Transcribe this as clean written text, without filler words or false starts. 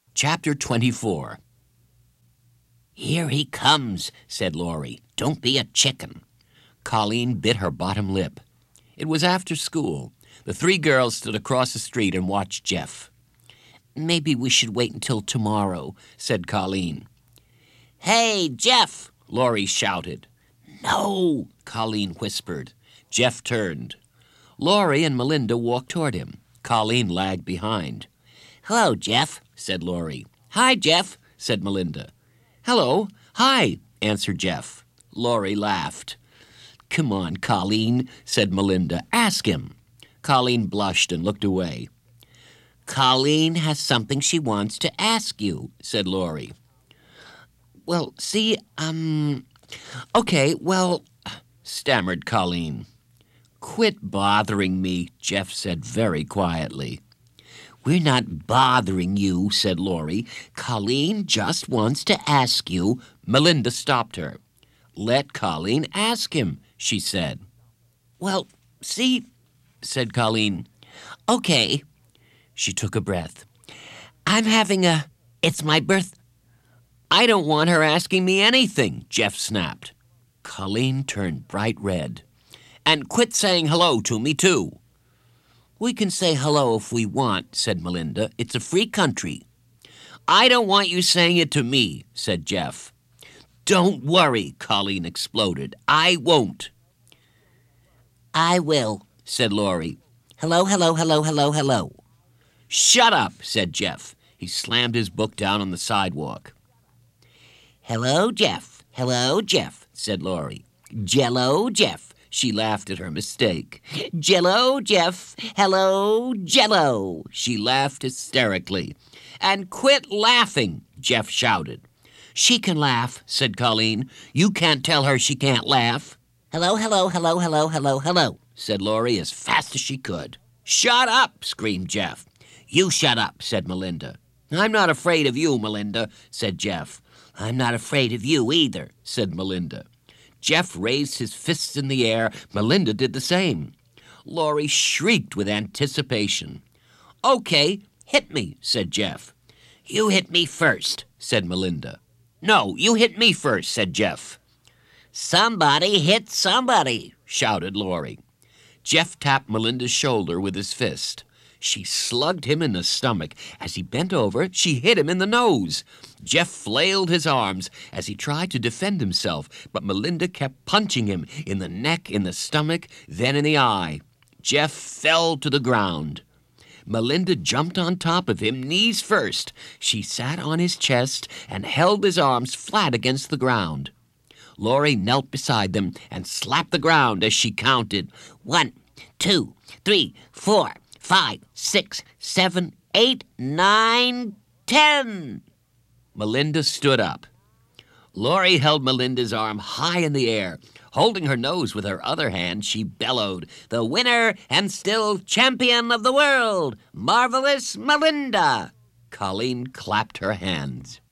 Chapter 24. "Here he comes," said Laurie. "Don't be a chicken." Colleen bit her bottom lip. It was after school. The three girls stood across the street and watched Jeff. "Maybe we should wait until tomorrow," said Colleen. "Hey, Jeff!" Laurie shouted. "No," Colleen whispered. Jeff turned. Laurie and Melinda walked toward him. Colleen lagged behind. "Hello, Jeff," said Laurie. "Hi, Jeff," said Melinda. "Hello. Hi," answered Jeff. Laurie laughed. "Come on, Colleen," said Melinda. "Ask him." Colleen blushed and looked away. "Colleen has something she wants to ask you," said Laurie. "Well, see, okay, well," stammered Colleen. "Quit bothering me," Jeff said very quietly. "We're not bothering you," said Laurie. "Colleen just wants to ask you." Melinda stopped her. "Let Colleen ask him," she said. "Well, see," said Colleen. "Okay." She took a breath. It's my birth. "I don't want her asking me anything," Jeff snapped. Colleen turned bright red. "And quit saying hello to me, too." "We can say hello if we want," said Melinda. "It's a free country." "I don't want you saying it to me," said Jeff. "Don't worry," Colleen exploded. "I won't." "I will," said Laurie. "Hello, hello, hello, hello, hello." "Shut up," said Jeff. He slammed his book down on the sidewalk. "Hello, Jeff. Hello, Jeff," said Laurie. "Jello, Jeff." She laughed at her mistake. "Jello, Jeff. Hello, Jello." She laughed hysterically. "And quit laughing," Jeff shouted. "She can laugh," said Colleen. "You can't tell her she can't laugh." "Hello, hello, hello, hello, hello, hello," said Laurie as fast as she could. "Shut up," screamed Jeff. "You shut up," said Melinda. "I'm not afraid of you, Melinda," said Jeff. "I'm not afraid of you either," said Melinda. Jeff raised his fists in the air. Melinda did the same. Laurie shrieked with anticipation. "Okay, hit me," said Jeff. "You hit me first," said Melinda. "No, you hit me first," said Jeff. "Somebody hit somebody," shouted Laurie. Jeff tapped Melinda's shoulder with his fist. She slugged him in the stomach. As he bent over, she hit him in the nose. Jeff flailed his arms as he tried to defend himself, but Melinda kept punching him in the neck, in the stomach, then in the eye. Jeff fell to the ground. Melinda jumped on top of him, knees first. She sat on his chest and held his arms flat against the ground. Laurie knelt beside them and slapped the ground as she counted. 1, 2, 3, 4, 5, 6, 7, 8, 9, 10. Melinda stood up. Laurie held Melinda's arm high in the air. Holding her nose with her other hand, she bellowed, "The winner and still champion of the world, Marvelous Melinda!" Colleen clapped her hands.